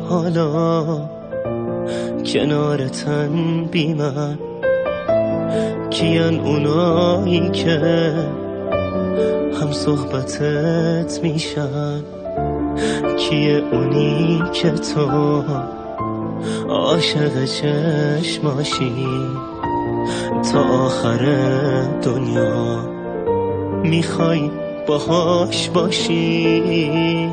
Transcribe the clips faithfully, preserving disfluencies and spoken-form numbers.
حالا کنار تن بی من؟ کیان اونایی که هم صحبتت میشن؟ کیه اونی که تو عاشق چشماشی تا آخر دنیا میخوای باهاش باشی؟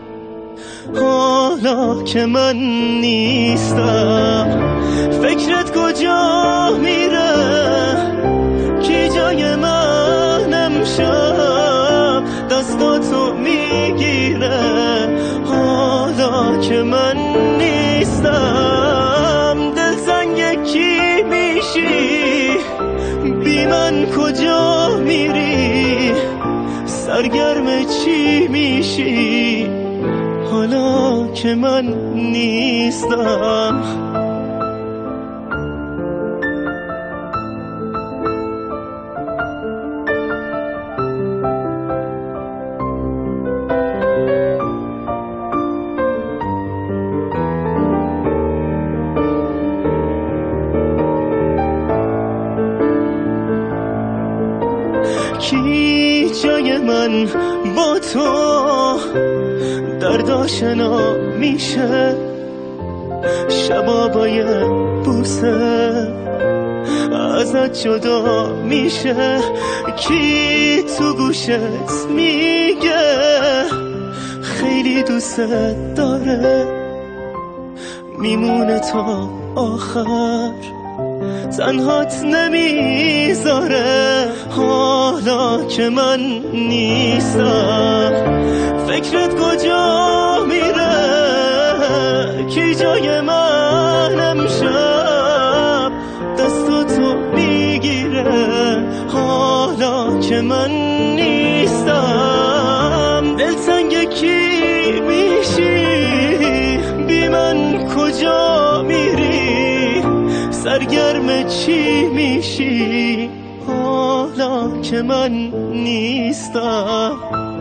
حالا که من نیستم فکرت کجا میره؟ کی جای من امشب دستاتو میگیره؟ حالا که من نیستم دلتنگ کی میشی؟ بی من کجا میری؟ سرگرم چی میشی؟ حالا که من نیستم. کی جای من با تو درد آشنا میشه؟ شبا با یه بوسه ازت جدا میشه؟ کی تو گوشت میگه خیلی دوست داره؟ میمونه تا آخر تنهات نمیذاره؟ حالا که من نیستم فکرت کجا میره؟ کی جای من امشب دستاتو میگیره؟ حالا که من نیستم دلتنگ کی میشی؟ بی من کجا میری؟ سرگرم چی میشی؟ حالا که من نیستم.